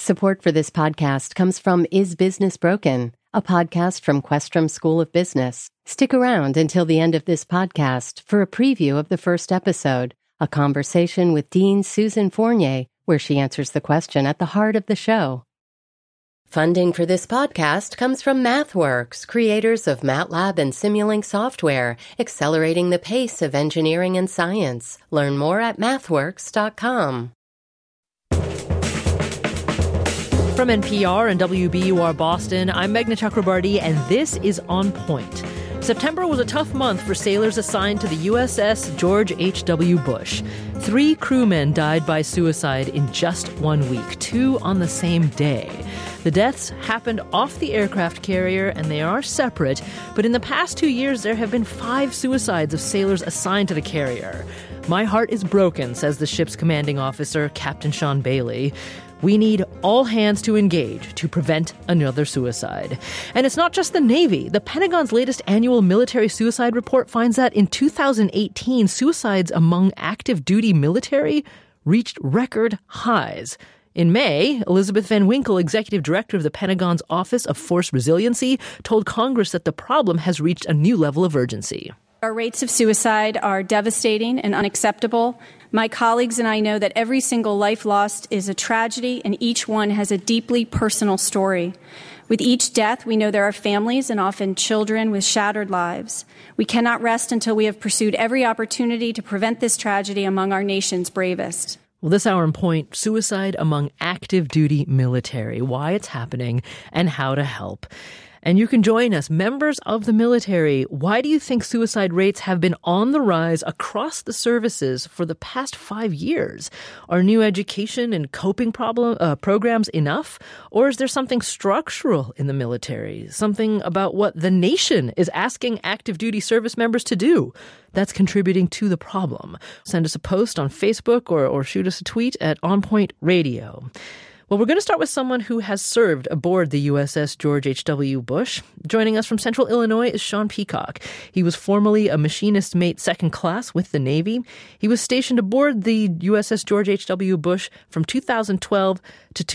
Support for this podcast comes from Is Business Broken, a podcast from Questrom School of Business. Stick around until the end of this podcast for a preview of the first episode, a conversation with Dean Susan Fournier, where she answers the question at the heart of the show. Funding for this podcast comes from MathWorks, creators of MATLAB and Simulink software, accelerating the pace of engineering and science. Learn more at mathworks.com. From NPR and WBUR Boston, I'm Meghna Chakrabarty, and this is On Point. September was a tough month for sailors assigned to the USS George H.W. Bush. 3 crewmen died by suicide in just 1 week, 2 on the same day. The deaths happened off the aircraft carrier, and they are separate, but in the past 2 years, there have been 5 suicides of sailors assigned to the carrier. My heart is broken, says the ship's commanding officer, Captain Sean Bailey. We need all hands to engage to prevent another suicide. And it's not just the Navy. The Pentagon's latest annual military suicide report finds that in 2018, suicides among active duty military reached record highs. In May, Elizabeth Van Winkle, executive director of the Pentagon's Office of Force Resiliency, told Congress that the problem has reached a new level of urgency. Our rates of suicide are devastating and unacceptable. My colleagues and I know that every single life lost is a tragedy, and each one has a deeply personal story. With each death, we know there are families and often children with shattered lives. We cannot rest until we have pursued every opportunity to prevent this tragedy among our nation's bravest. Well, this hour in Point, suicide among active duty military, why it's happening, and how to help. And you can join us, members of the military. Why do you think suicide rates have been on the rise across the services for the past 5 years? Are new education and coping programs enough? Or is there something structural in the military? Something about what the nation is asking active duty service members to do that's contributing to the problem? Send us a post on Facebook or shoot us a tweet at On Point Radio. Well, we're going to start with someone who has served aboard the USS George H.W. Bush. Joining us from Central Illinois is Sean Peacock. He was formerly a machinist mate second class with the Navy. He was stationed aboard the USS George H.W. Bush from 2012 to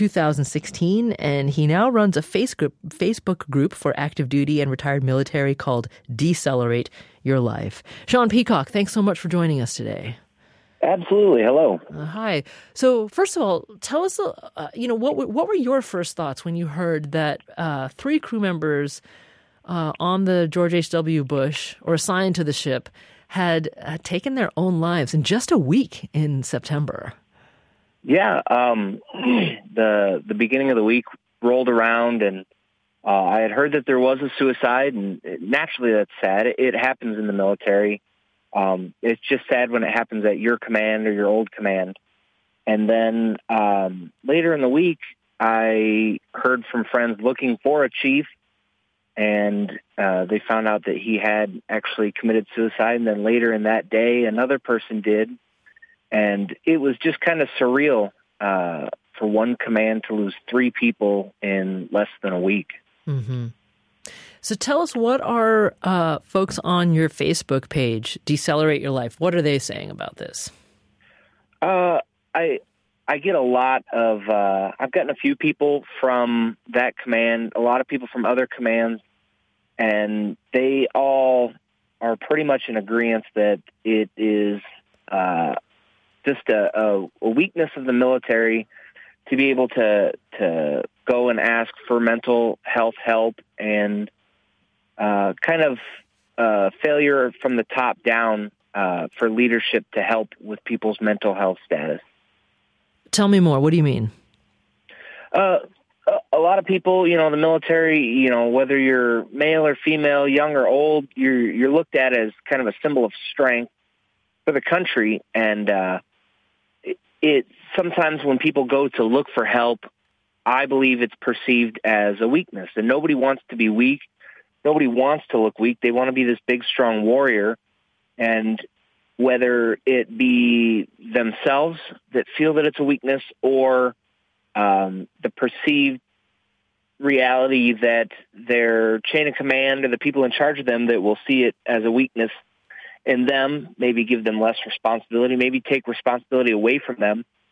2016, and he now runs a Facebook group for active duty and retired military called Decelerate Your Life. Sean Peacock, thanks so much for joining us today. Absolutely. Hello. Hi. So first of all, tell us, what were your first thoughts when you heard that 3 crew members on the George H.W. Bush, or assigned to the ship, had taken their own lives in just a week in September? Yeah. The beginning of the week rolled around, and I had heard that there was a suicide, and naturally that's sad. It happens in the military. It's just sad when it happens at your command or your old command. And then later in the week, I heard from friends looking for a chief, and they found out that he had actually committed suicide. And then later in that day, another person did. And it was just kind of surreal for one command to lose 3 people in less than a week. Mm-hmm. So tell us, what are folks on your Facebook page, Decelerate Your Life, what are they saying about this? I get a lot of, I've gotten a few people from that command, a lot of people from other commands, and they all are pretty much in agreement that it is just a weakness of the military to be able to go and ask for mental health help, and kind of failure from the top down for leadership to help with people's mental health status. Tell me more. What do you mean? A lot of people, the military, whether you're male or female, young or old, you're looked at as kind of a symbol of strength for the country. And it sometimes when people go to look for help, I believe it's perceived as a weakness. And nobody wants to be weak. Nobody wants to look weak. They want to be this big, strong warrior. And whether it be themselves that feel that it's a weakness, or the perceived reality that their chain of command or the people in charge of them that will see it as a weakness in them, maybe give them less responsibility, maybe take responsibility away from them.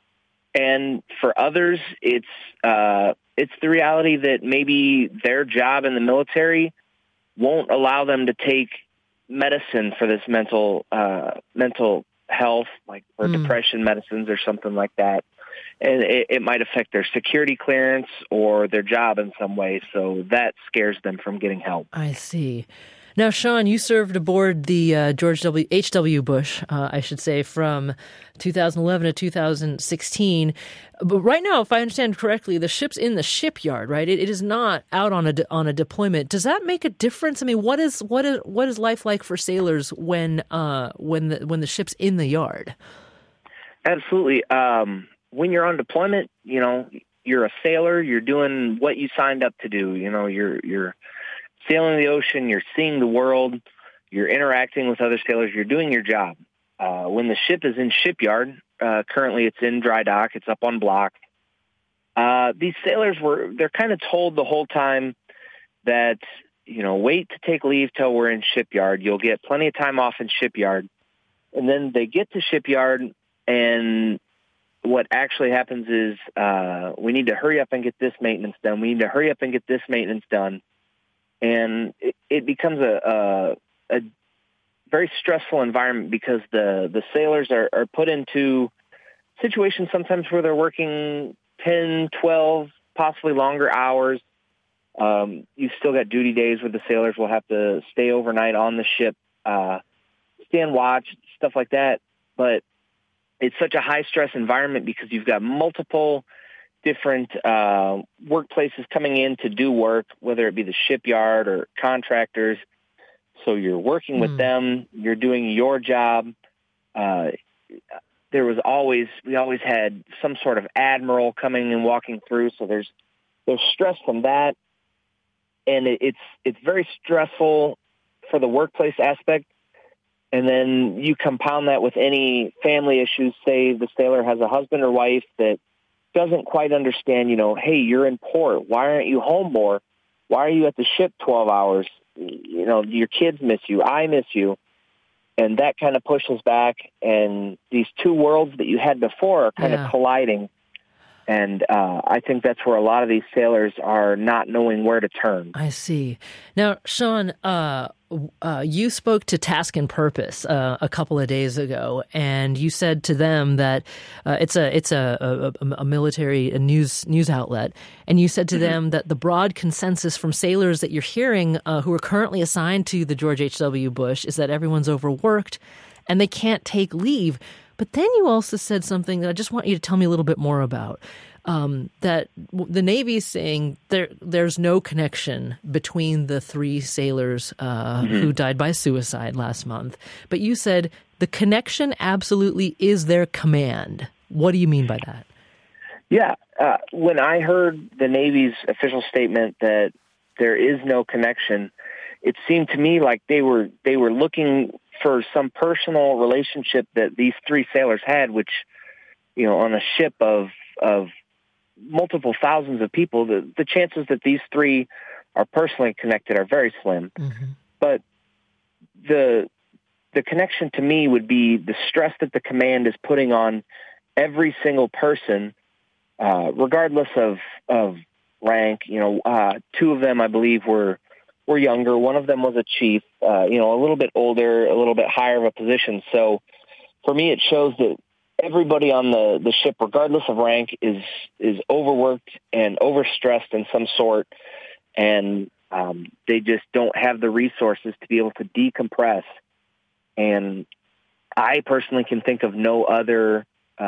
And for others, it's the reality that maybe their job in the military won't allow them to take medicine for this mental health, like for depression medicines or something like that. And it might affect their security clearance or their job in some way. So that scares them from getting help. I see. Now, Sean, you served aboard the George H.W. Bush, I should say, from 2011 to 2016. But right now, if I understand correctly, the ship's in the shipyard, right? It is not out on a deployment. Does that make a difference? I mean, what is life like for sailors when the ship's in the yard? Absolutely. When you're on deployment, you're a sailor. You're doing what you signed up to do. You're sailing the ocean, you're seeing the world, you're interacting with other sailors, you're doing your job. When the ship is in shipyard, currently it's in dry dock, it's up on block. These sailors they're kind of told the whole time that, wait to take leave till we're in shipyard. You'll get plenty of time off in shipyard. And then they get to shipyard, and what actually happens is we need to hurry up and get this maintenance done. We need to hurry up and get this maintenance done. And it becomes a very stressful environment because the sailors are put into situations sometimes where they're working 10, 12, possibly longer hours. You've still got duty days where the sailors will have to stay overnight on the ship, stand watch, stuff like that. But it's such a high-stress environment because you've got multiple different workplaces coming in to do work, whether it be the shipyard or contractors. So you're working with them, you're doing your job. We always had some sort of admiral coming and walking through, so there's stress from that. And it's very stressful for the workplace aspect. And then you compound that with any family issues. Say the sailor has a husband or wife that doesn't quite understand, hey, you're in port. Why aren't you home more? Why are you at the ship 12 hours? Your kids miss you. I miss you. And that kind of pushes back. And these two worlds that you had before are kind of colliding. And I think that's where a lot of these sailors are not knowing where to turn. I see. Now, Sean, you spoke to Task and Purpose a couple of days ago, and you said to them that it's a military news outlet, and you said to them that the broad consensus from sailors that you're hearing who are currently assigned to the George H.W. Bush is that everyone's overworked and they can't take leave. But then you also said something that I just want you to tell me a little bit more about, that the Navy is saying there's no connection between the three sailors who died by suicide last month. But you said the connection absolutely is their command. What do you mean by that? Yeah. When I heard the Navy's official statement that there is no connection, it seemed to me like they were looking for some personal relationship that these three sailors had, which, on a ship of multiple thousands of people, the chances that these three are personally connected are very slim. Mm-hmm. But the connection to me would be the stress that the command is putting on every single person, regardless of rank. Two of them, I believe, were younger. One of them was a chief, a little bit older, a little bit higher of a position. So for me, it shows that everybody on the ship, regardless of rank, is overworked and overstressed in some sort. And they just don't have the resources to be able to decompress. And I personally can think of no other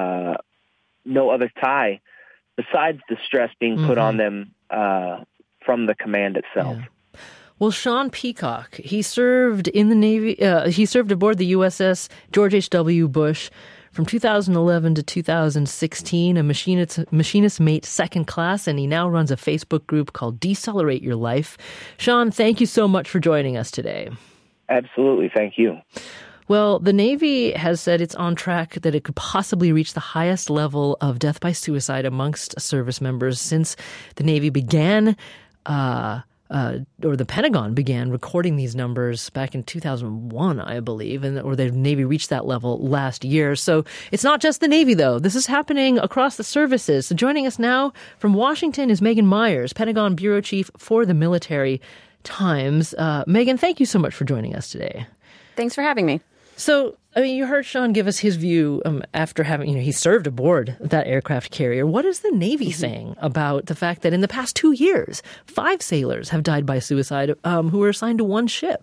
tie besides the stress being put on them from the command itself. Yeah. Well, Sean Peacock, he served in the Navy. He served aboard the USS George H.W. Bush from 2011 to 2016, a machinist mate second class, and he now runs a Facebook group called Decelerate Your Life. Sean, thank you so much for joining us today. Absolutely. Thank you. Well, the Navy has said it's on track that it could possibly reach the highest level of death by suicide amongst service members since the Navy began or the Pentagon began recording these numbers back in 2001, I believe, or the Navy reached that level last year. So it's not just the Navy, though. This is happening across the services. So joining us now from Washington is Megan Myers, Pentagon Bureau Chief for the Military Times. Megan, thank you so much for joining us today. Thanks for having me. So, I mean, you heard Sean give us his view after having, he served aboard that aircraft carrier. What is the Navy saying about the fact that in the past 2 years, 5 sailors have died by suicide who were assigned to one ship?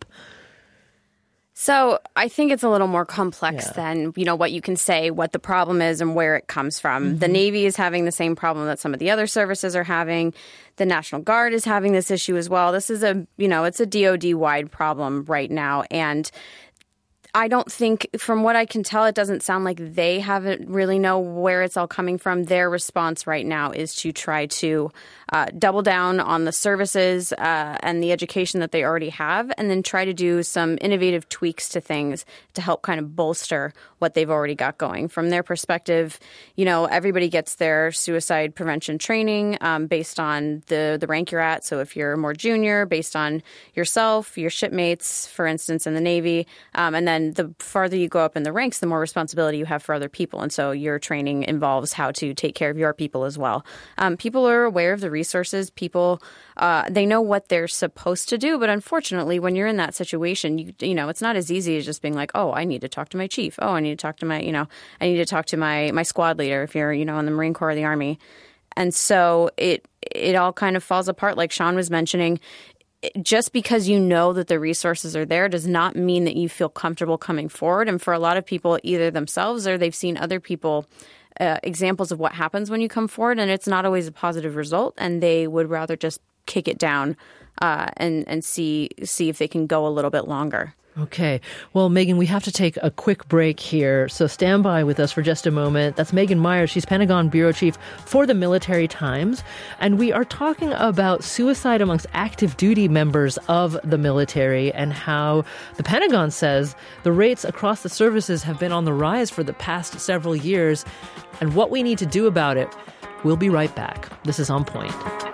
So I think it's a little more complex than, what you can say, what the problem is and where it comes from. The Navy is having the same problem that some of the other services are having. The National Guard is having this issue as well. This is it's a DoD-wide problem right now. And I don't think, from what I can tell, it doesn't sound like they haven't really know where it's all coming from. Their response right now is to try to double down on the services and the education that they already have, and then try to do some innovative tweaks to things to help kind of bolster what they've already got going. From their perspective, everybody gets their suicide prevention training based on the rank you're at. So if you're more junior, based on yourself, your shipmates, for instance, in the Navy, and then the farther you go up in the ranks, the more responsibility you have for other people. And so your training involves how to take care of your people as well. People are aware of the resources. People, they know what they're supposed to do. But unfortunately, when you're in that situation, it's not as easy as just being like, oh, I need to talk to my chief. Oh, I need to talk to my, I need to talk to my squad leader if you're, in the Marine Corps or the Army. And so it all kind of falls apart. Like Sean was mentioning, just because you know that the resources are there does not mean that you feel comfortable coming forward. And for a lot of people, either themselves or they've seen other people, examples of what happens when you come forward, and it's not always a positive result. And they would rather just kick it down and see if they can go a little bit longer. Okay. Well, Megan, we have to take a quick break here, so stand by with us for just a moment. That's Megan Myers. She's Pentagon Bureau Chief for the Military Times, and we are talking about suicide amongst active duty members of the military and how the Pentagon says the rates across the services have been on the rise for the past several years, and what we need to do about it. We'll be right back. This is On Point.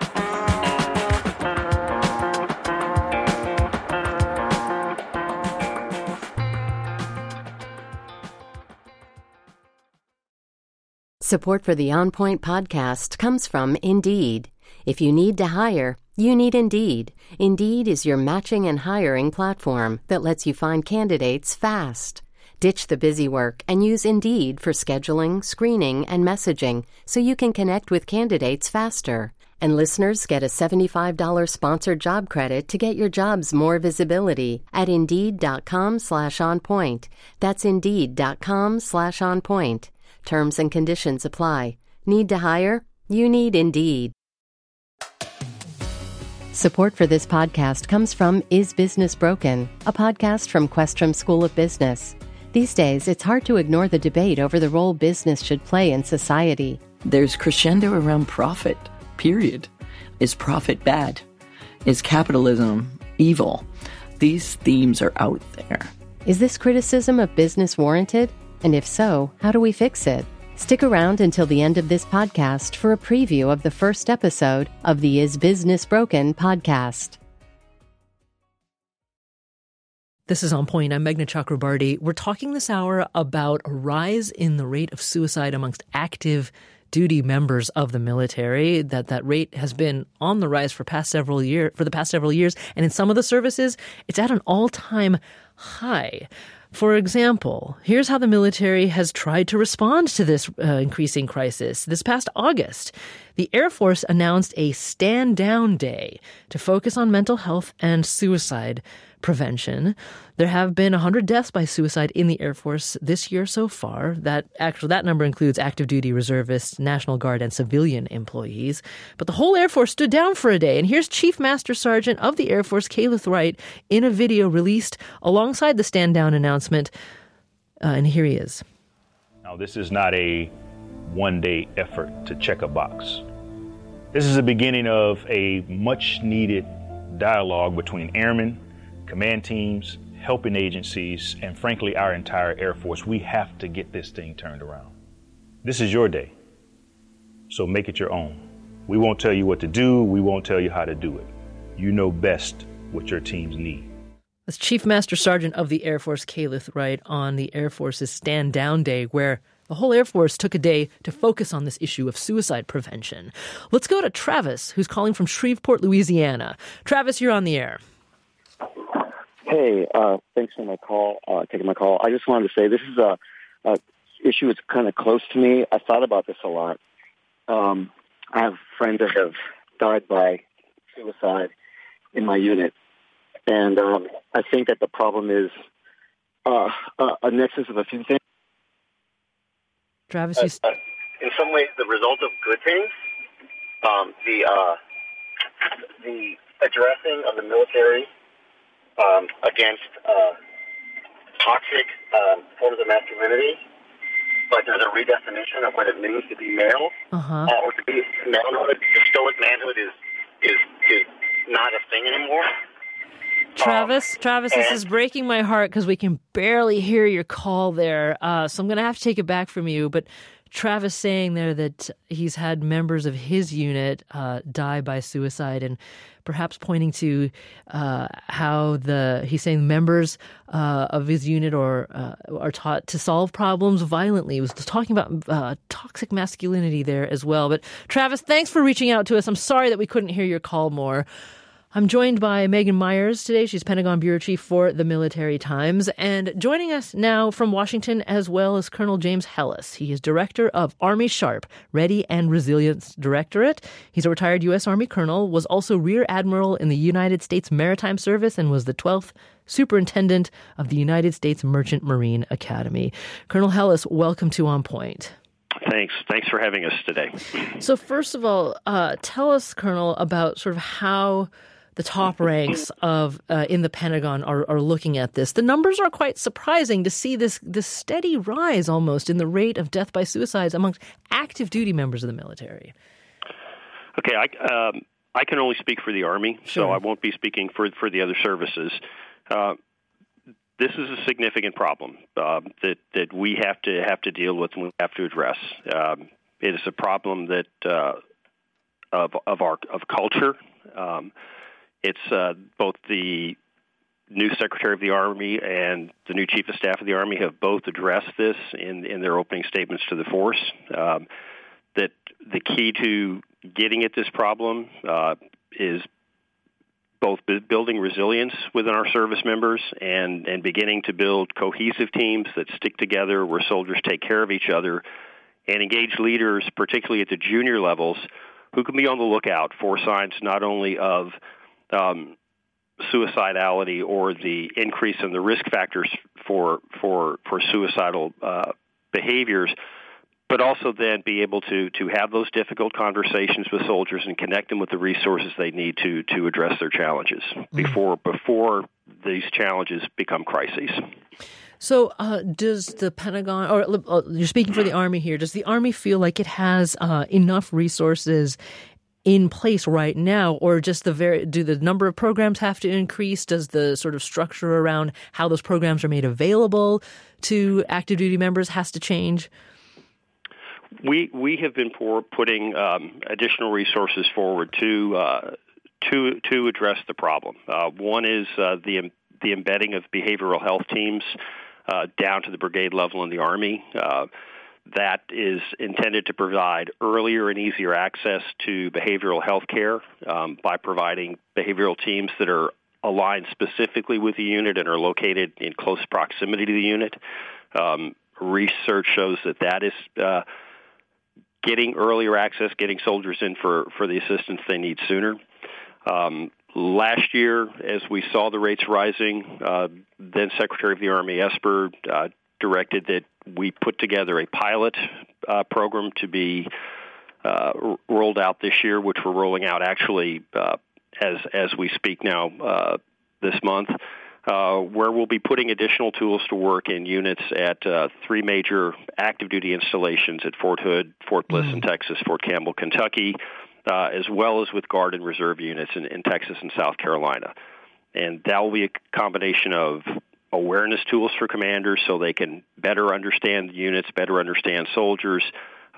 Support for the On Point podcast comes from Indeed. If you need to hire, you need Indeed. Indeed is your matching and hiring platform that lets you find candidates fast. Ditch the busy work and use Indeed for scheduling, screening, and messaging so you can connect with candidates faster. And listeners get a $75 sponsored job credit to get your jobs more visibility at Indeed.com/onpoint. That's Indeed.com/onpoint. Terms and conditions apply. Need to hire? You need Indeed. Support for this podcast comes from Is Business Broken?, a podcast from Questrom School of Business. These days, it's hard to ignore the debate over the role business should play in society. There's crescendo around profit, period. Is profit bad? Is capitalism evil? These themes are out there. Is this criticism of business warranted? And if so, how do we fix it? Stick around until the end of this podcast for a preview of the first episode of the Is Business Broken? Podcast. This is On Point. I'm Meghna Chakrabarty. We're talking this hour about a rise in the rate of suicide amongst active duty members of the military. That rate has been on the rise for the past several years, and in some of the services, it's at an all-time high. For example, here's how the military has tried to respond to this increasing crisis. This past August, the Air Force announced a Stand Down Day to focus on mental health and suicide prevention. There have been 100 deaths by suicide in the Air Force this year so far. That number includes active duty reservists, National Guard, and civilian employees. But the whole Air Force stood down for a day. And here's Chief Master Sergeant of the Air Force, Kaylath Wright, in a video released alongside the stand down announcement. And here he is. Now, this is not a one-day effort to check a box. This is the beginning of a much-needed dialogue between airmen, command teams, helping agencies, and frankly, our entire Air Force. We have to get this thing turned around. This is your day, so make it your own. We won't tell you what to do. We won't tell you how to do it. You know best what your teams need. That's Chief Master Sergeant of the Air Force Calith Wright on the Air Force's Stand Down Day, where the whole Air Force took a day to focus on this issue of suicide prevention. Let's go to Travis, who's calling from Shreveport, Louisiana. Travis, you're on the air. Hey, thanks for taking my call. I just wanted to say this is a issue that's kind of close to me. I thought about this a lot. I have friends that have died by suicide in my unit. And I think that the problem is a nexus of a few things. Travis, in some ways, the result of good things, the addressing of the military against toxic forms of masculinity, but there's a redefinition of what it means to be male, or to be manhood. The stoic manhood is not a thing anymore. Travis, this is breaking my heart because we can barely hear your call there. So I'm going to have to take it back from you. But Travis saying there that he's had members of his unit die by suicide, and perhaps pointing to how he's saying members of his unit are taught to solve problems violently. He was talking about toxic masculinity there as well. But Travis, thanks for reaching out to us. I'm sorry that we couldn't hear your call more. I'm joined by Megan Myers today. She's Pentagon Bureau Chief for the Military Times. And joining us now from Washington as well as Colonel James Hellis. He is Director of Army SHARP, Ready and Resilience Directorate. He's a retired U.S. Army colonel, was also Rear Admiral in the United States Maritime Service, and was the 12th Superintendent of the United States Merchant Marine Academy. Colonel Hellis, welcome to On Point. Thanks for having us today. So first of all, tell us, Colonel, about sort of how the top ranks of in the Pentagon are looking at this. The numbers are quite surprising to see this steady rise almost in the rate of death by suicides amongst active duty members of the military. Okay, I can only speak for the Army, Sure. so I won't be speaking for the other services. This is a significant problem that we have to deal with and we have to address. It is a problem that of culture. It's both the new Secretary of the Army and the new Chief of Staff of the Army have both addressed this in their opening statements to the force. That the key to getting at this problem is both building resilience within our service members and beginning to build cohesive teams that stick together, where soldiers take care of each other, and engage leaders, particularly at the junior levels, who can be on the lookout for signs not only of suicidality or the increase in the risk factors for suicidal behaviors, but also then be able to have those difficult conversations with soldiers and connect them with the resources they need to address their challenges before these challenges become crises. So does the Pentagon, or you're speaking for the Army here, does the Army feel like it has enough resources in place right now, or just do the number of programs have to increase? Does the sort of structure around how those programs are made available to active duty members has to change? We have been putting additional resources forward to address the problem. One is the embedding of behavioral health teams down to the brigade level in the Army. That is intended to provide earlier and easier access to behavioral health care by providing behavioral teams that are aligned specifically with the unit and are located in close proximity to the unit. Research shows that is getting earlier access, getting soldiers in for the assistance they need sooner. Last year, as we saw the rates rising, then Secretary of the Army Esper directed that we put together a pilot program to be rolled out this year, which we're rolling out actually as we speak now this month, where we'll be putting additional tools to work in units at three major active duty installations at Fort Hood, Fort Bliss in Texas, Fort Campbell, Kentucky, as well as with Guard and Reserve units in Texas and South Carolina. And that will be a combination of awareness tools for commanders so they can better understand the units, better understand soldiers,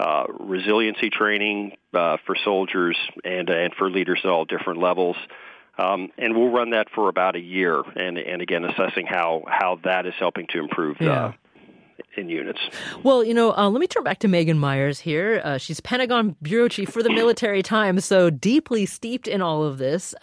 resiliency training for soldiers and for leaders at all different levels, And we'll run that for about a year, and again, assessing how that is helping to improve in units. Well, let me turn back to Megan Myers here. She's Pentagon Bureau Chief for the Military Times, so deeply steeped in all of this.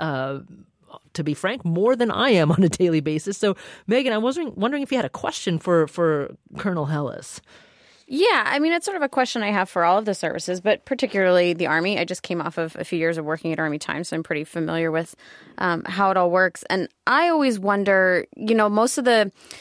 To be frank, more than I am on a daily basis. So, Megan, I was wondering if you had a question for Colonel Hellis. Yeah, I mean, it's sort of a question I have for all of the services, but particularly the Army. I just came off of a few years of working at Army Times, so I'm pretty familiar with how it all works. And I always wonder, most of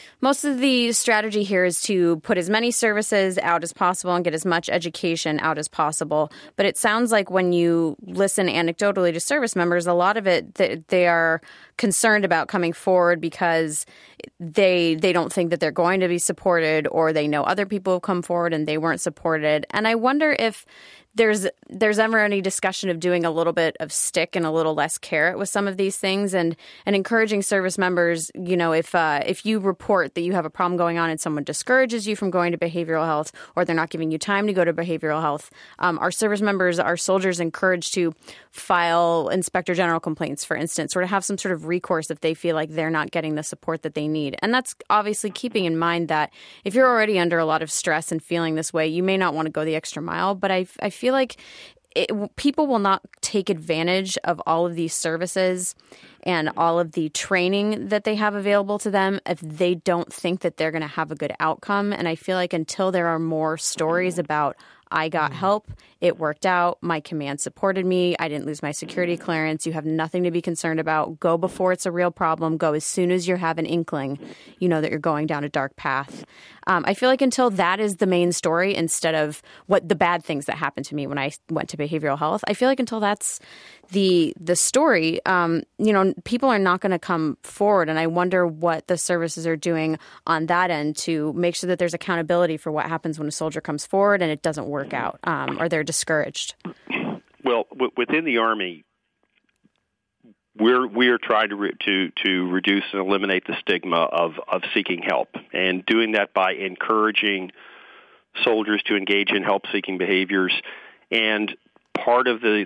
the strategy here is to put as many services out as possible and get as much education out as possible. But it sounds like when you listen anecdotally to service members, a lot of it they are concerned about coming forward because they don't think that they're going to be supported, or they know other people have come forward and they weren't supported. And I wonder if there's ever any discussion of doing a little bit of stick and a little less carrot with some of these things, and encouraging service members, if you report that you have a problem going on and someone discourages you from going to behavioral health, or they're not giving you time to go to behavioral health, our service members, our soldiers, encouraged to file Inspector General complaints, for instance, or to have some sort of recourse if they feel like they're not getting the support that they need. And that's obviously keeping in mind that if you're already under a lot of stress and feeling this way, you may not want to go the extra mile. But I feel like people will not take advantage of all of these services and all of the training that they have available to them if they don't think that they're going to have a good outcome. And I feel like until there are more stories about I got help, it worked out, my command supported me, I didn't lose my security clearance, you have nothing to be concerned about, go before it's a real problem, go as soon as you have an inkling, that you're going down a dark path. I feel like until that is the main story, instead of what the bad things that happened to me when I went to behavioral health, I feel like until that's the story, people are not going to come forward. And I wonder what the services are doing on that end to make sure that there's accountability for what happens when a soldier comes forward and it doesn't work out, or they're discouraged. Well, within the Army, we are trying to reduce and eliminate the stigma of seeking help, and doing that by encouraging soldiers to engage in help-seeking behaviors. And part of the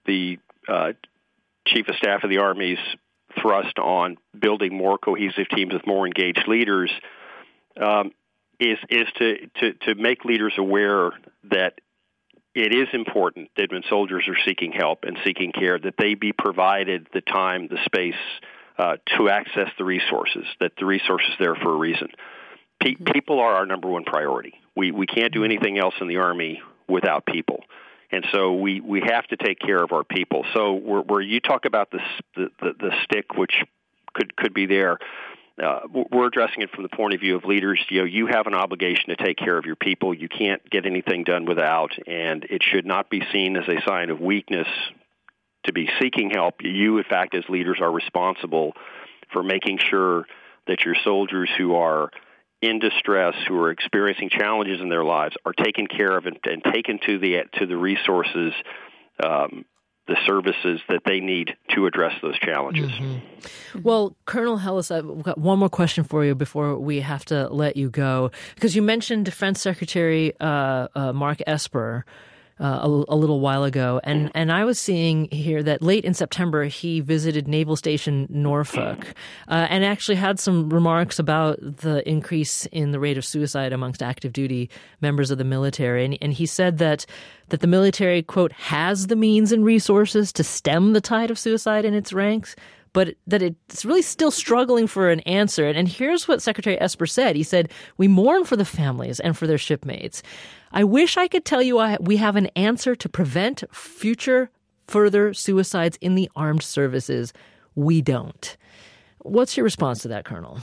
Chief of Staff of the Army's thrust on building more cohesive teams with more engaged leaders is to make leaders aware that it is important that when soldiers are seeking help and seeking care, that they be provided the time, the space to access the resources, that the resources are there for a reason. People are our number one priority. We can't do anything else in the Army without people. And so we have to take care of our people. So where you talk about the stick, which could be there, we're addressing it from the point of view of leaders. You have an obligation to take care of your people. You can't get anything done without, and it should not be seen as a sign of weakness to be seeking help. You, in fact, as leaders, are responsible for making sure that your soldiers who are in distress, who are experiencing challenges in their lives, are taken care of and taken to the resources, the services that they need to address those challenges. Mm-hmm. Well, Colonel Hellis, I've got one more question for you before we have to let you go, because you mentioned Defense Secretary Mark Esper a little while ago, and I was seeing here that late in September he visited Naval Station Norfolk and actually had some remarks about the increase in the rate of suicide amongst active duty members of the military, and he said that the military, quote, has the means and resources to stem the tide of suicide in its ranks, but that it's really still struggling for an answer. And here's what Secretary Esper said. He said, "We mourn for the families and for their shipmates. I wish I could tell you we have an answer to prevent future further suicides in the armed services. We don't." What's your response to that, Colonel?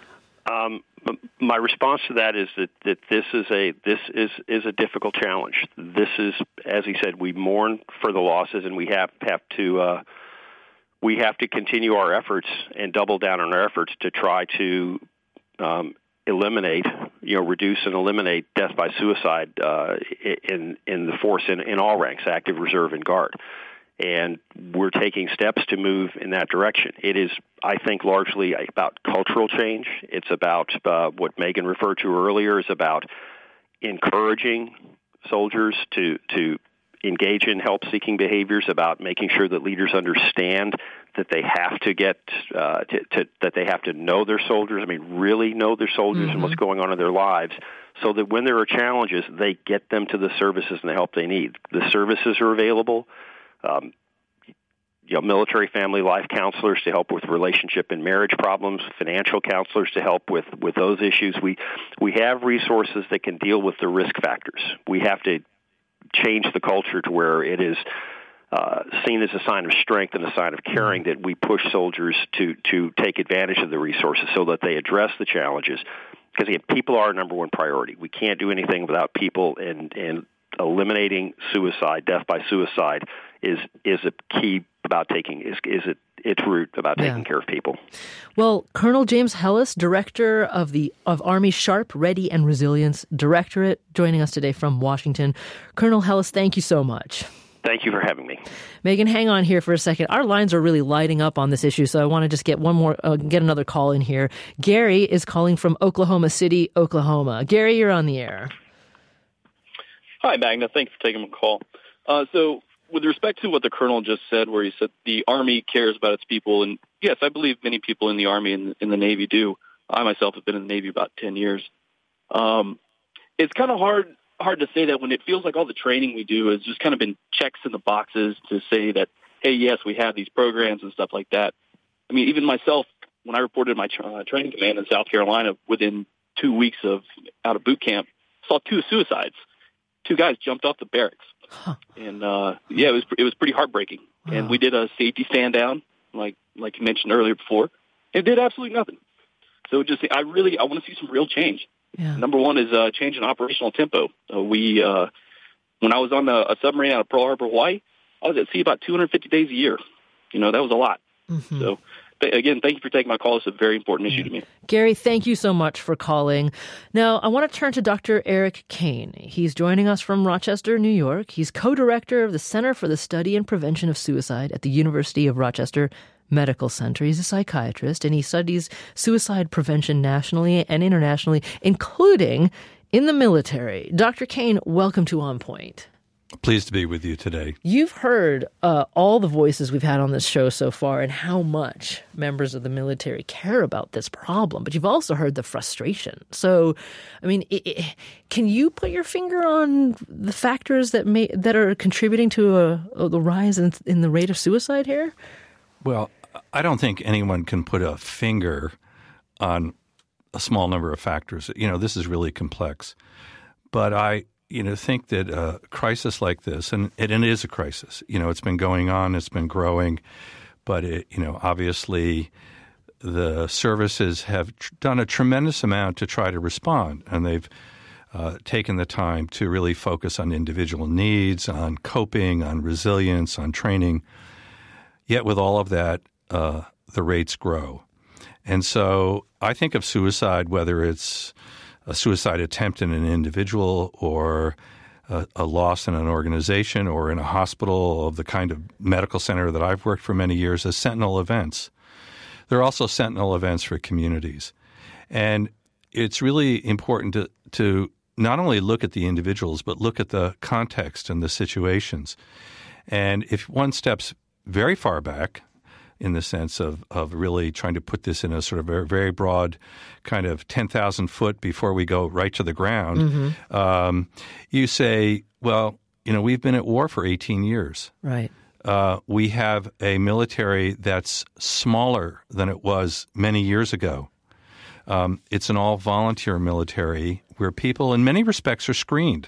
My response to that is that this is a difficult challenge. This is, as he said, we mourn for the losses, and we have to continue our efforts and double down on our efforts to try to eliminate, reduce and eliminate death by suicide in the force in all ranks, active, reserve, and guard. And we're taking steps to move in that direction. It is, I think, largely about cultural change. It's about what Megan referred to earlier, is about encouraging soldiers to engage in help-seeking behaviors, about making sure that leaders understand that they have to get that they have to know their soldiers. I mean, really know their soldiers and what's going on in their lives, so that when there are challenges, they get them to the services and the help they need. The services are available. Military family life counselors to help with relationship and marriage problems, financial counselors to help with those issues. We have resources that can deal with the risk factors. We have to change the culture to where it is seen as a sign of strength and a sign of caring that we push soldiers to take advantage of the resources so that they address the challenges. Because, again, people are our number one priority. We can't do anything without people, and eliminating suicide, death by suicide, is a key about its root about taking care of people. Well, Colonel James Hellis, Director of Army Sharp, Ready and Resilience Directorate, joining us today from Washington. Colonel Hellis, thank you so much. Thank you for having me. Megan, hang on here for a second. Our lines are really lighting up on this issue, so I want to just get another call in here. Gary is calling from Oklahoma City, Oklahoma. Gary, you're on the air. Hi, Magna. Thanks for taking my call. So with respect to what the Colonel just said, where he said the Army cares about its people, and yes, I believe many people in the Army and in the Navy do. I myself have been in the Navy about 10 years. It's kind of hard to say that when it feels like all the training we do has just kind of been checks in the boxes to say that, hey, yes, we have these programs and stuff like that. I mean, even myself, when I reported my training command in South Carolina, within 2 weeks out of boot camp, saw 2 suicides. 2 guys jumped off the barracks. Huh. And it was pretty heartbreaking. Wow. And we did a safety stand down, like you mentioned earlier before. It did absolutely nothing. So I want to see some real change. Yeah. Number one is change in operational tempo. When I was on a submarine out of Pearl Harbor, Hawaii, I was at sea about 250 days a year. That was a lot. Mm-hmm. So, again, thank you for taking my call. It's a very important issue to me. Gary, thank you so much for calling. Now, I want to turn to Dr. Eric Kane. He's joining us from Rochester, New York. He's co-director of the Center for the Study and Prevention of Suicide at the University of Rochester Medical Center. He's a psychiatrist, and he studies suicide prevention nationally and internationally, including in the military. Dr. Kane, welcome to On Point. Pleased to be with you today. You've heard all the voices we've had on this show so far and how much members of the military care about this problem, but you've also heard the frustration. So, I mean, can you put your finger on the factors that are contributing to the rise in the rate of suicide here? Well, I don't think anyone can put a finger on a small number of factors. This is really complex. But I think that a crisis like this, and it is a crisis. It's been going on, it's been growing, but obviously the services have done a tremendous amount to try to respond, and they've taken the time to really focus on individual needs, on coping, on resilience, on training. Yet with all of that, the rates grow. And so I think of suicide, whether it's a suicide attempt in an individual or a loss in an organization or in a hospital of the kind of medical center that I've worked for many years, as sentinel events. There are also sentinel events for communities. And it's really important to not only look at the individuals, but look at the context and the situations. And if one steps very far back, in the sense of really trying to put this in a sort of a very broad kind of 10,000 foot before we go right to the ground, you say, well, we've been at war for 18 years. Right. We have a military that's smaller than it was many years ago. It's an all-volunteer military where people in many respects are screened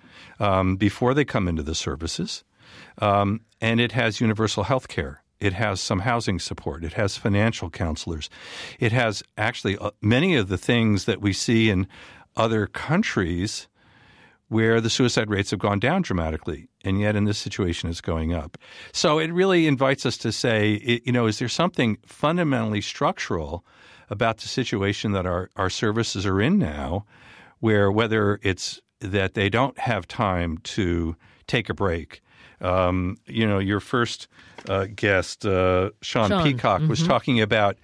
before they come into the services. And it has universal health care. It has some housing support. It has financial counselors. It has actually many of the things that we see in other countries where the suicide rates have gone down dramatically, and yet in this situation it's going up. So it really invites us to say, is there something fundamentally structural about the situation that our services are in now, where whether it's that they don't have time to take a break. Your first guest, Sean Peacock, was talking about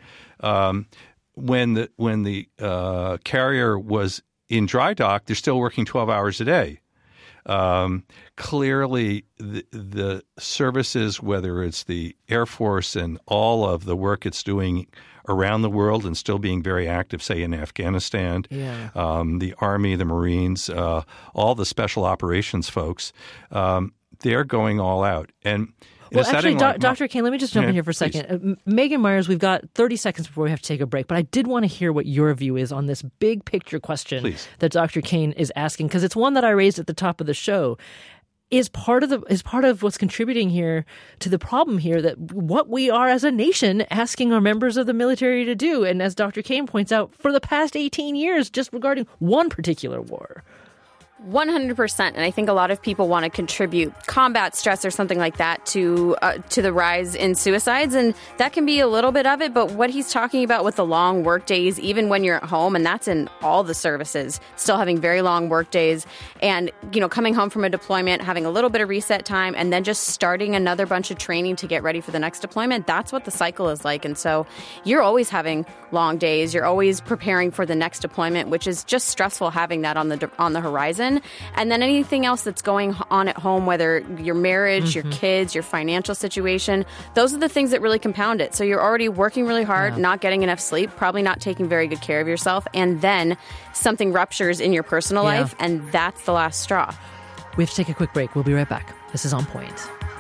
when the carrier was in dry dock, they're still working 12 hours a day. Clearly, the services, whether it's the Air Force and all of the work it's doing around the world and still being very active, say, in Afghanistan, the Army, the Marines, all the special operations folks, they're going all out. And well, actually, Dr. Kane, let me just jump in here for a second. Megan Myers, we've got 30 seconds before we have to take a break, but I did want to hear what your view is on this big picture question that Dr. Kane is asking, because it's one that I raised at the top of the show. Is part of what's contributing here to the problem here that what we are as a nation asking our members of the military to do, and as Dr. Kane points out, for the past 18 years, just regarding one particular war. 100%. And I think a lot of people want to contribute combat stress or something like that to the rise in suicides. And that can be a little bit of it. But what he's talking about with the long work days, even when you're at home, and that's in all the services, still having very long work days and, coming home from a deployment, having a little bit of reset time, and then just starting another bunch of training to get ready for the next deployment. That's what the cycle is like. And so you're always having long days. You're always preparing for the next deployment, which is just stressful having that on the horizon. And then anything else that's going on at home, whether your marriage, your kids, your financial situation, those are the things that really compound it. So you're already working really hard, not getting enough sleep, probably not taking very good care of yourself, and then something ruptures in your personal life, and that's the last straw. We have to take a quick break. We'll be right back. This is On Point.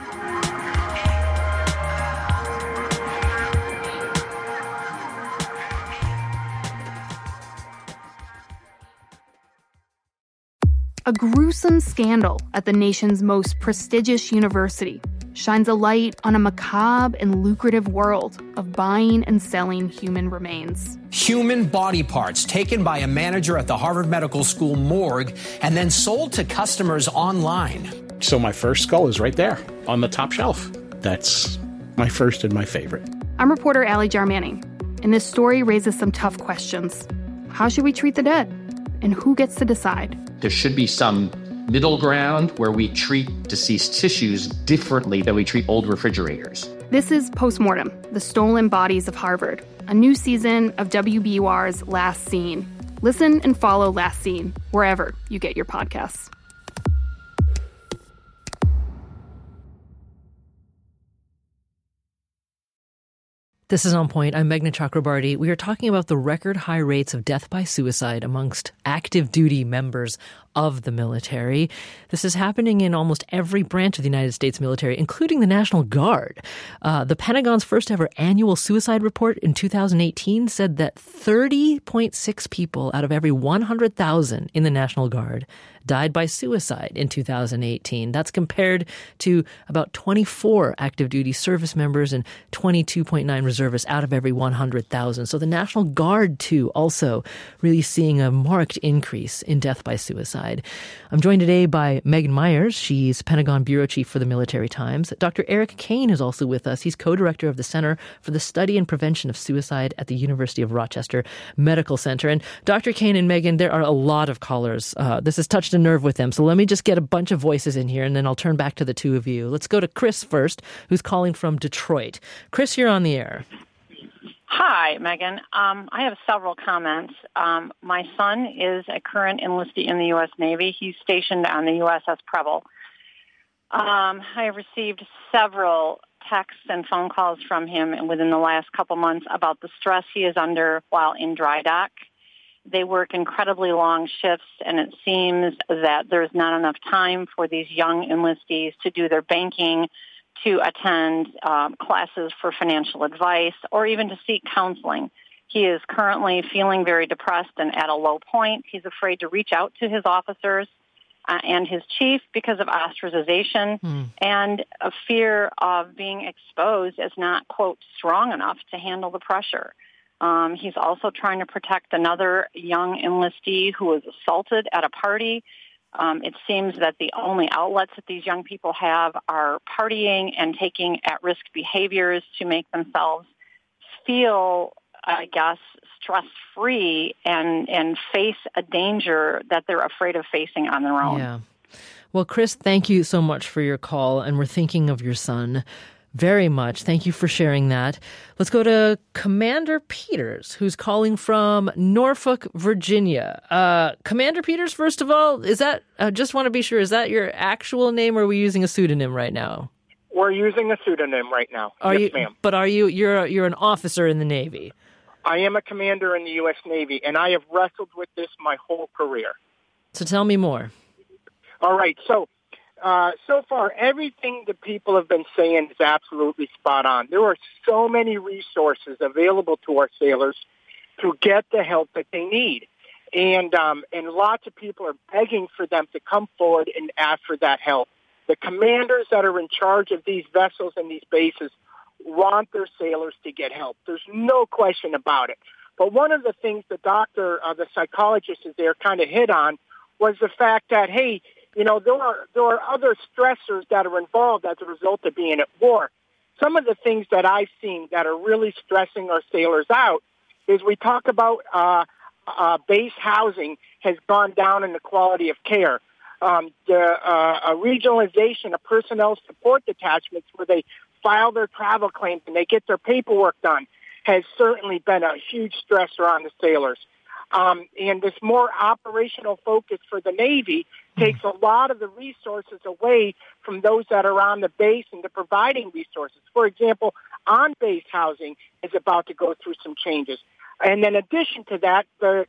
A gruesome scandal at the nation's most prestigious university shines a light on a macabre and lucrative world of buying and selling human remains. Human body parts taken by a manager at the Harvard Medical School morgue and then sold to customers online. So my first skull is right there on the top shelf. That's my first and my favorite. I'm reporter Allie Jarmanning, and this story raises some tough questions. How should we treat the dead? And who gets to decide? There should be some middle ground where we treat deceased tissues differently than we treat old refrigerators. This is Postmortem, the Stolen Bodies of Harvard, a new season of WBUR's Last Scene. Listen and follow Last Scene wherever you get your podcasts. This is On Point. I'm Meghna Chakrabarty. We are talking about the record high rates of death by suicide amongst active duty members of the military. This is happening in almost every branch of the United States military, including the National Guard. The Pentagon's first ever annual suicide report in 2018 said that 30.6 people out of every 100,000 in the National Guard died by suicide in 2018. That's compared to about 24 active duty service members and 22.9 reservists out of every 100,000. So the National Guard, too, also really seeing a marked increase in death by suicide. I'm joined today by Megan Myers. She's Pentagon Bureau Chief for the Military Times. Dr. Eric Kane is also with us. He's co-director of the Center for the Study and Prevention of Suicide at the University of Rochester Medical Center. And Dr. Kane and Megan, there are a lot of callers. This has touched a nerve with them. So let me just get a bunch of voices in here, and then I'll turn back to the two of you. Let's go to Chris first, who's calling from Detroit. Chris, you're on the air. Hi, Megan. I have several comments. My son is a current enlistee in the U.S. Navy. He's stationed on the USS Preble. I have received several texts and phone calls from him within the last couple months about the stress he is under while in dry dock. They work incredibly long shifts, and it seems that there's not enough time for these young enlistees to do their banking, to attend classes for financial advice, or even to seek counseling. He is currently feeling very depressed and at a low point. He's afraid to reach out to his officers and his chief because of ostracization and a fear of being exposed as not, quote, strong enough to handle the pressure. He's also trying to protect another young enlistee who was assaulted at a party. It seems that the only outlets that these young people have are partying and taking at-risk behaviors to make themselves feel, I guess, stress-free and face a danger that they're afraid of facing on their own. Yeah. Well, Chris, thank you so much for your call, and we're thinking of your son. very much. Thank you for sharing that. Let's go to Commander Peters, who's calling from Norfolk, Virginia. Commander Peters, first of all, is that, just want to be sure, is that your actual name, or are we using a pseudonym right now? We're using a pseudonym right now. Yes, ma'am. But you're an officer in the Navy? I am a commander in the U.S. Navy, and I have wrestled with this my whole career. So tell me more. All right. So far, everything that people have been saying is absolutely spot on. There are so many resources available to our sailors to get the help that they need. And lots of people are begging for them to come forward and ask for that help. The commanders that are in charge of these vessels and these bases want their sailors to get help. There's no question about it. But one of the things the psychologist is there kind of hit on was the fact that, hey, there are other stressors that are involved as a result of being at war. Some of the things that I've seen that are really stressing our sailors out is we talk about base housing has gone down in the quality of care. A regionalization of personnel support detachments where they file their travel claims and they get their paperwork done has certainly been a huge stressor on the sailors. And this more operational focus for the Navy takes a lot of the resources away from those that are on the base and the providing resources. For example, on-base housing is about to go through some changes. And in addition to that, the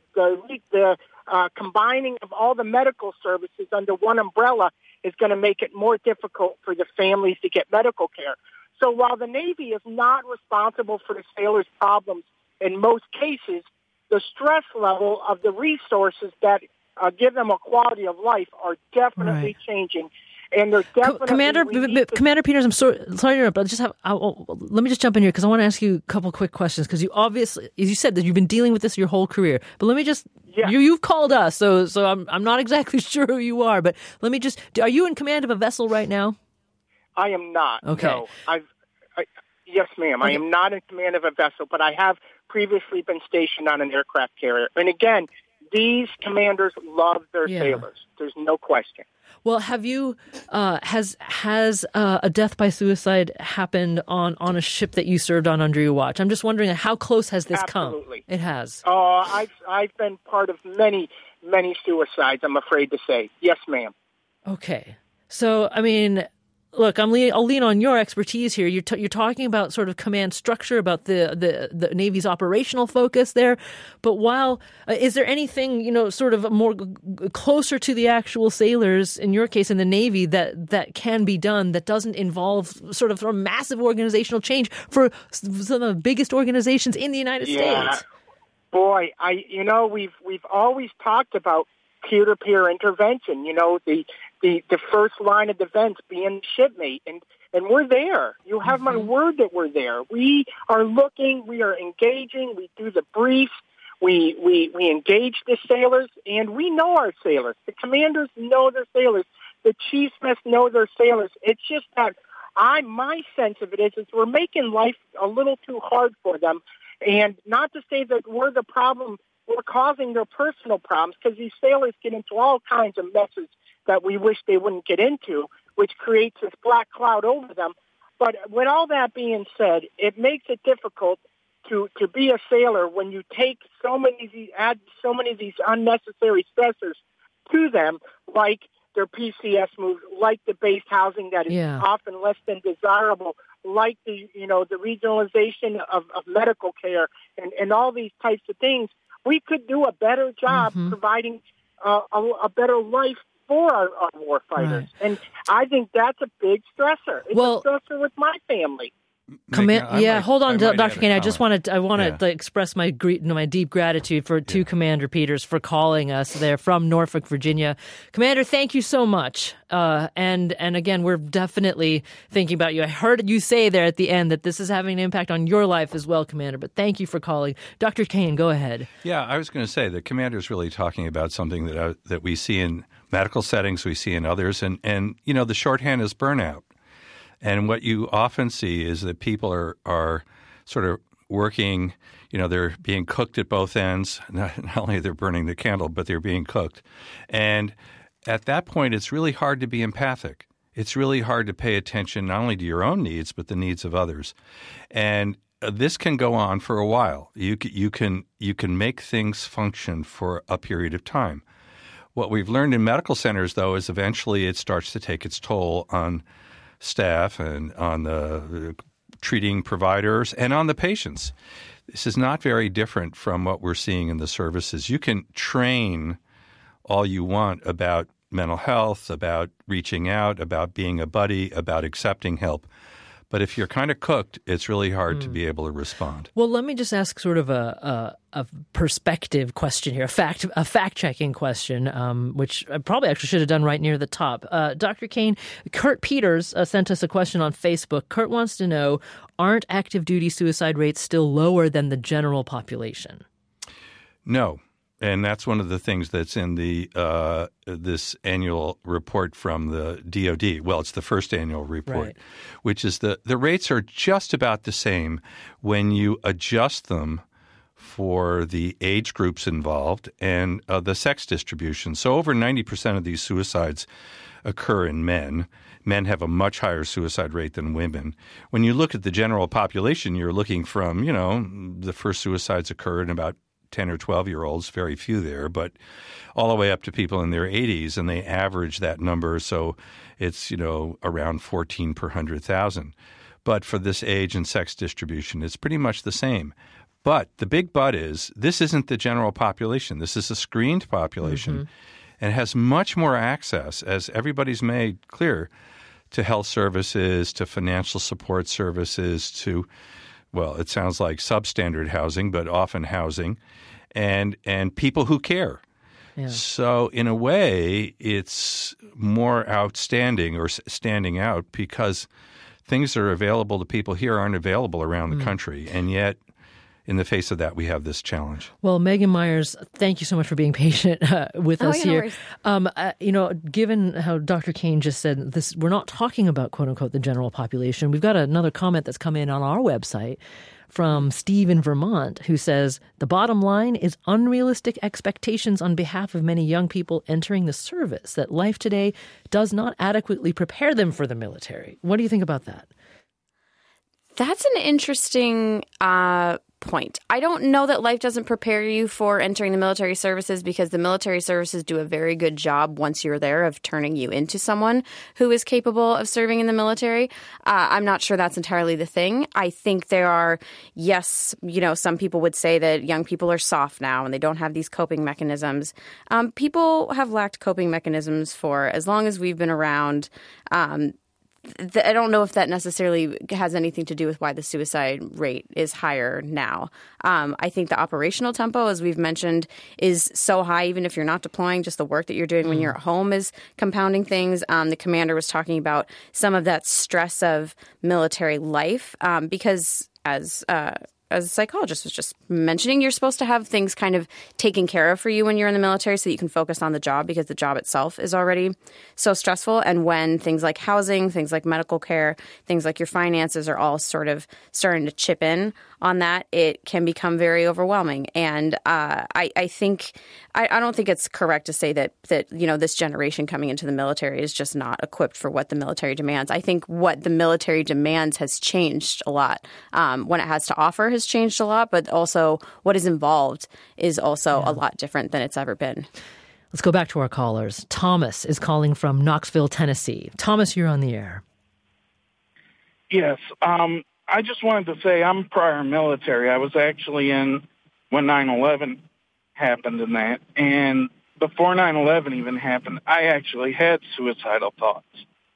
combining of all the medical services under one umbrella is going to make it more difficult for the families to get medical care. So while the Navy is not responsible for the sailors' problems in most cases, the stress level of the resources that give them a quality of life are definitely changing. And they're definitely Commander Peters, I'm sorry to interrupt, but let me just jump in here because I want to ask you a couple quick questions because you obviously, as you said, that you've been dealing with this your whole career. But let me just, you've called us, so I'm not exactly sure who you are, but let me just, are you in command of a vessel right now? I am not. Okay. No. Yes, ma'am. Okay. I am not in command of a vessel, but I have previously been stationed on an aircraft carrier. And again, these commanders love their sailors. There's no question. Well, have you has a death by suicide happened on a ship that you served on under your watch? I'm just wondering how close has this come? It has. I've been part of many suicides, I'm afraid to say. Yes, ma'am. Okay. So, I mean, look, I'll lean on your expertise here. You're talking about sort of command structure, about the Navy's operational focus there. But is there anything, sort of more closer to the actual sailors, in your case in the Navy, that can be done that doesn't involve sort of a massive organizational change for some of the biggest organizations in the United States? Boy, we've always talked about peer-to-peer intervention, the first line of defense being shipmate, and we're there. You have my word that we're there. We are looking, we are engaging, we do the briefs, we engage the sailors, and we know our sailors. The commanders know their sailors. The chiefs must know their sailors. It's just that my sense of it is we're making life a little too hard for them, and not to say that we're the problem. We're causing their personal problems because these sailors get into all kinds of messes that we wish they wouldn't get into, which creates this black cloud over them. But with all that being said, it makes it difficult to be a sailor when you take add so many of these unnecessary stressors to them, like their PCS moves, like the base housing that is often less than desirable, like the regionalization of medical care and all these types of things. We could do a better job providing a better life for our warfighters. Right. And I think that's a big stressor. It's a stressor with my family. Hold on, Dr. Kane. I want to express my deep gratitude to Commander Peters for calling us there from Norfolk, Virginia. Commander, thank you so much. And again, we're definitely thinking about you. I heard you say there at the end that this is having an impact on your life as well, Commander. But thank you for calling, Dr. Kane. Go ahead. Yeah, I was going to say the Commander is really talking about something that we see in medical settings, we see in others, and the shorthand is burnout. And what you often see is that people are sort of working, they're being cooked at both ends. Not only they're burning the candle, but they're being cooked. And at that point, it's really hard to be empathic. it's really hard to pay attention not only to your own needs, but the needs of others. And this can go on for a while. You can make things function for a period of time. What we've learned in medical centers, though, is eventually it starts to take its toll on staff and on the treating providers and on the patients. This is not very different from what we're seeing in the services. You can train all you want about mental health, about reaching out, about being a buddy, about accepting help. But if you're kind of cooked, it's really hard to be able to respond. Well, let me just ask sort of a perspective question here, a fact-checking question, which I probably actually should have done right near the top. Dr. Kane, Kurt Peters sent us a question on Facebook. Kurt wants to know, aren't active duty suicide rates still lower than the general population? No. And that's one of the things that's in the this annual report from the DOD. Well, it's the first annual report, which is the rates are just about the same when you adjust them for the age groups involved and the sex distribution. So over 90% of these suicides occur in men. Men have a much higher suicide rate than women. When you look at the general population, you're looking from, the first suicides occur in about 10 or 12-year-olds, very few there, but all the way up to people in their 80s, and they average that number. So it's, around 14 per 100,000. But for this age and sex distribution, it's pretty much the same. But the big but is this isn't the general population. This is a screened population and has much more access, as everybody's made clear, to health services, to financial support services, to well, it sounds like substandard housing, but often housing, and people who care. Yeah. So in a way, it's more outstanding or standing out because things that are available to people here aren't available around the country. And yet, in the face of that, we have this challenge. Well, Megan Myers, thank you so much for being patient with us here. Given how Dr. Kane just said this, we're not talking about, quote unquote, the general population. We've got another comment that's come in on our website from Steve in Vermont, who says, the bottom line is unrealistic expectations on behalf of many young people entering the service, that life today does not adequately prepare them for the military. What do you think about that? That's an interesting point. I don't know that life doesn't prepare you for entering the military services, because the military services do a very good job once you're there of turning you into someone who is capable of serving in the military. I'm not sure that's entirely the thing. I think there are, some people would say that young people are soft now and they don't have these coping mechanisms. People have lacked coping mechanisms for as long as we've been around. I don't know if that necessarily has anything to do with why the suicide rate is higher now. I think the operational tempo, as we've mentioned, is so high, even if you're not deploying, just the work that you're doing when you're at home is compounding things. The commander was talking about some of that stress of military life because as a psychologist was just mentioning, you're supposed to have things kind of taken care of for you when you're in the military so that you can focus on the job, because the job itself is already so stressful. And when things like housing, things like medical care, things like your finances are all sort of starting to chip in on that, it can become very overwhelming. And I don't think it's correct to say that this generation coming into the military is just not equipped for what the military demands. I think what the military demands has changed a lot. What it has to offer has changed a lot, but also what is involved is also a lot different than it's ever been. Let's go back to our callers. Thomas is calling from Knoxville, Tennessee. Thomas, you're on the air. Yes. I just wanted to say I'm prior military. I was actually in when 9/11 happened in that. And before 9/11 even happened, I actually had suicidal thoughts.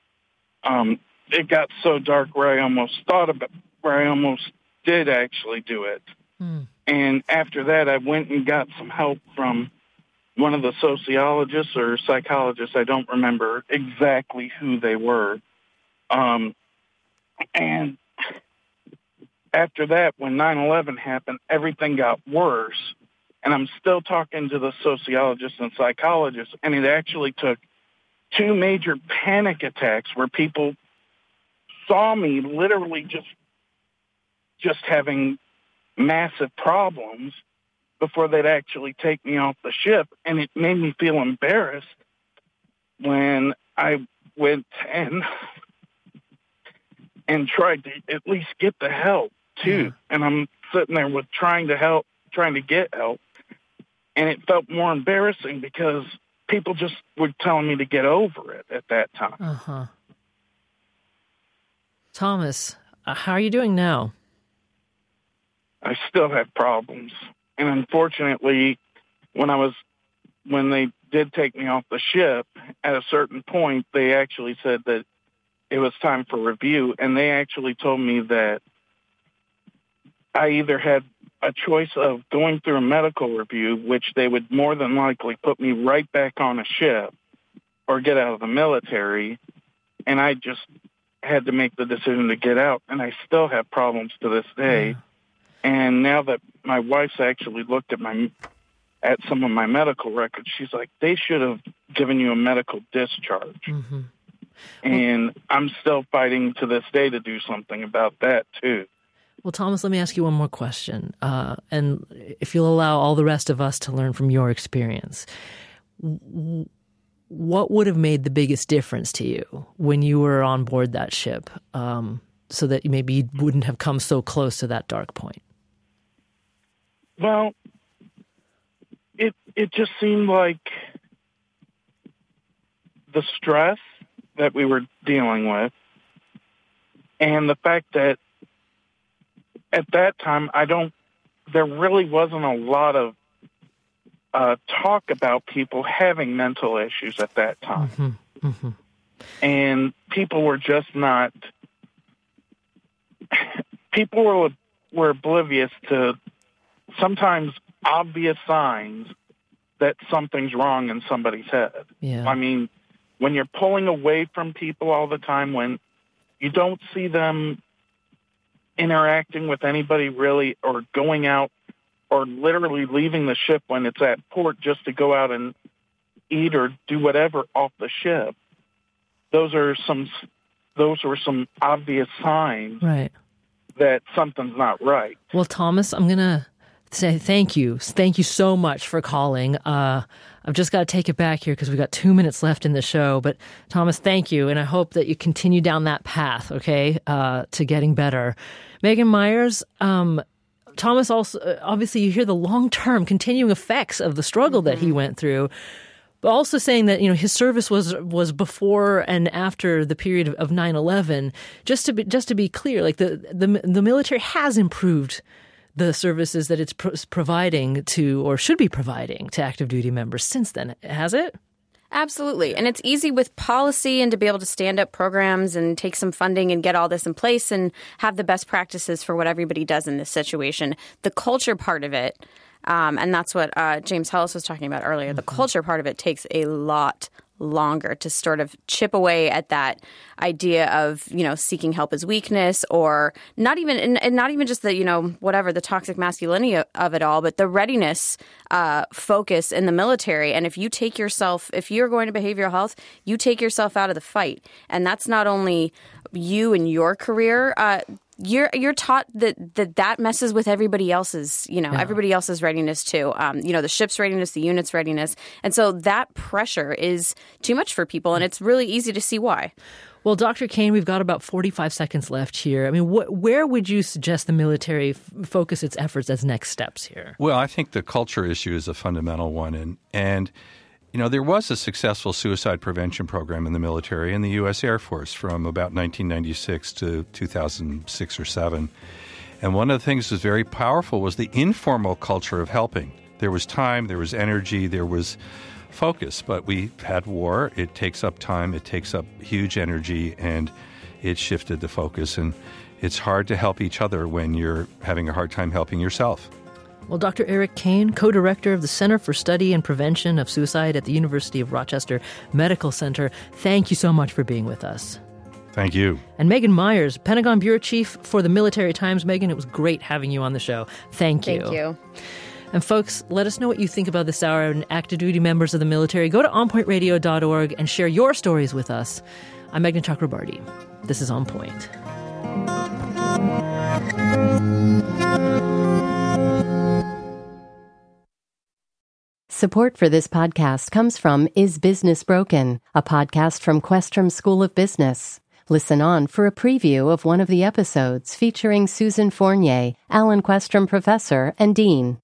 It got so dark where I almost did actually do it. And after that, I went and got some help from one of the sociologists or psychologists. I don't remember exactly who they were. And after that, when 9/11 happened, everything got worse. And I'm still talking to the sociologists and psychologists, and it actually took 2 major panic attacks where people saw me literally just having massive problems before they'd actually take me off the ship. And it made me feel embarrassed when I went and tried to at least get the help too. And I'm sitting there with trying to get help. And it felt more embarrassing because people just were telling me to get over it at that time. Uh-huh. Thomas, how are you doing now? I still have problems. And unfortunately, when they did take me off the ship, at a certain point, they actually said that it was time for review. And they actually told me that I either had a choice of going through a medical review, which they would more than likely put me right back on a ship, or get out of the military. And I just had to make the decision to get out. And I still have problems to this day. And now that my wife's actually looked at some of my medical records, she's like, they should have given you a medical discharge. Mm-hmm. And I'm still fighting to this day to do something about that, too. Well, Thomas, let me ask you one more question. And if you'll allow all the rest of us to learn from your experience, what would have made the biggest difference to you when you were on board that ship, so that maybe you wouldn't have come so close to that dark point? Well, it just seemed like the stress that we were dealing with, and the fact that at that time there really wasn't a lot of talk about people having mental issues at that time. Mm-hmm. Mm-hmm. And people were just not, people were oblivious to sometimes obvious signs that something's wrong in somebody's head. Yeah. I mean, when you're pulling away from people all the time, when you don't see them interacting with anybody really, or going out, or literally leaving the ship when it's at port just to go out and eat or do whatever off the ship, those were some obvious signs that something's not right. Well, Thomas, I'm going to say thank you. Thank you so much for calling. I've just got to take it back here because we've got 2 minutes left in the show. But Thomas, thank you. And I hope that you continue down that path, okay, to getting better. Megan Myers, Thomas, also, obviously you hear the long-term continuing effects of the struggle that he went through, but also saying that, you know, his service was before and after the period of 9/11. Just to be clear, like the military has improved the services that it's providing to, or should be providing to, active duty members since then, has it? Absolutely. And it's easy with policy and to be able to stand up programs and take some funding and get all this in place and have the best practices for what everybody does in this situation. The culture part of it, and that's what James Hellis was talking about earlier, the culture part of it takes a lot longer to sort of chip away at that idea of, you know, seeking help as weakness, or not even just the, you know, whatever, the toxic masculinity of it all, but the readiness focus in the military. And if you're going to behavioral health, you take yourself out of the fight. And that's not only you and your career, you're taught that messes with everybody else's, everybody else's readiness too. The ship's readiness, the unit's readiness. And so that pressure is too much for people, and it's really easy to see why. Well, Dr. Kane, we've got about 45 seconds left here. I mean, where would you suggest the military focus its efforts as next steps here? Well, I think the culture issue is a fundamental one. And there was a successful suicide prevention program in the military in the U.S. Air Force from about 1996 to 2006 or 7. And one of the things that was very powerful was the informal culture of helping. There was time, there was energy, there was focus. But we had war. It takes up time. It takes up huge energy, and it shifted the focus. And it's hard to help each other when you're having a hard time helping yourself. Well, Dr. Eric Kane, co-director of the Center for Study and Prevention of Suicide at the University of Rochester Medical Center, thank you so much for being with us. Thank you. And Megan Myers, Pentagon Bureau Chief for the Military Times. Megan, it was great having you on the show. Thank you. Thank you. And folks, let us know what you think about this hour and active duty members of the military. Go to onpointradio.org and share your stories with us. I'm Meghna Chakrabarti. This is On Point. Support for this podcast comes from Is Business Broken, a podcast from Questrom School of Business. Listen on for a preview of one of the episodes featuring Susan Fournier, Alan Questrom Professor and Dean.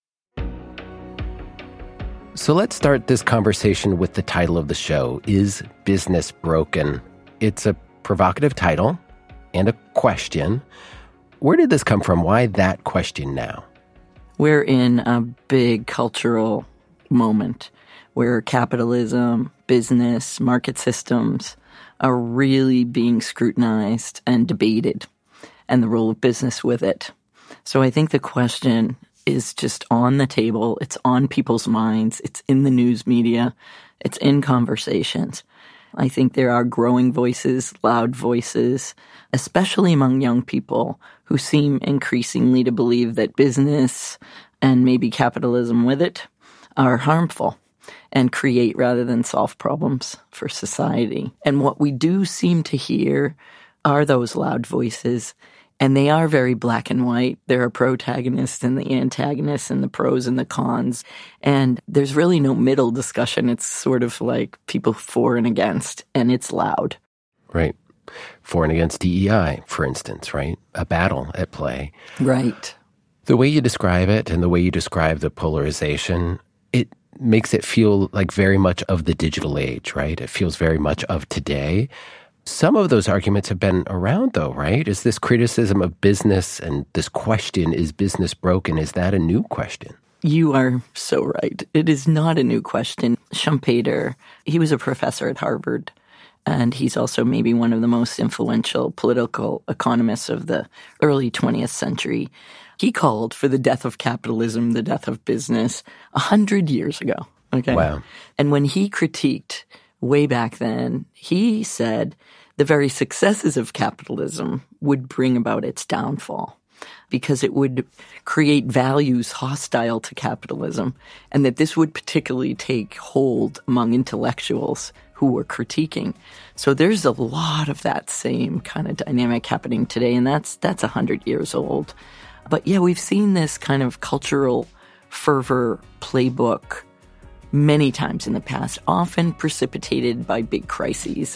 So let's start this conversation with the title of the show, Is Business Broken? It's a provocative title and a question. Where did this come from? Why that question now? We're in a big cultural moment where capitalism, business, market systems are really being scrutinized and debated, and the role of business with it. So I think the question is just on the table. It's on people's minds. It's in the news media. It's in conversations. I think there are growing voices, loud voices, especially among young people who seem increasingly to believe that business and maybe capitalism with it are harmful and create rather than solve problems for society. And what we do seem to hear are those loud voices, and they are very black and white. There are protagonists and the antagonists and the pros and the cons, and there's really no middle discussion. It's sort of like people for and against, and it's loud. Right. For and against DEI, for instance, right? A battle at play. Right. The way you describe it and the way you describe the polarization, it makes it feel like very much of the digital age, right? It feels very much of today. Some of those arguments have been around, though, right? Is this criticism of business and this question, is business broken, is that a new question? You are so right. It is not a new question. Schumpeter, he was a professor at Harvard, and he's also maybe one of the most influential political economists of the early 20th century. He called for the death of capitalism, the death of business, 100 years ago. Okay. Wow. And when he critiqued way back then, he said the very successes of capitalism would bring about its downfall because it would create values hostile to capitalism, and that this would particularly take hold among intellectuals who were critiquing. So there's a lot of that same kind of dynamic happening today, and that's 100 years old. But yeah, we've seen this kind of cultural fervor playbook many times in the past, often precipitated by big crises.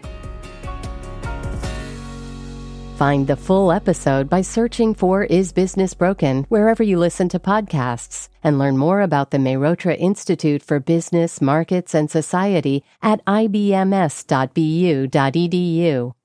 Find the full episode by searching for Is Business Broken wherever you listen to podcasts, and learn more about the Mehrotra Institute for Business, Markets, and Society at ibms.bu.edu.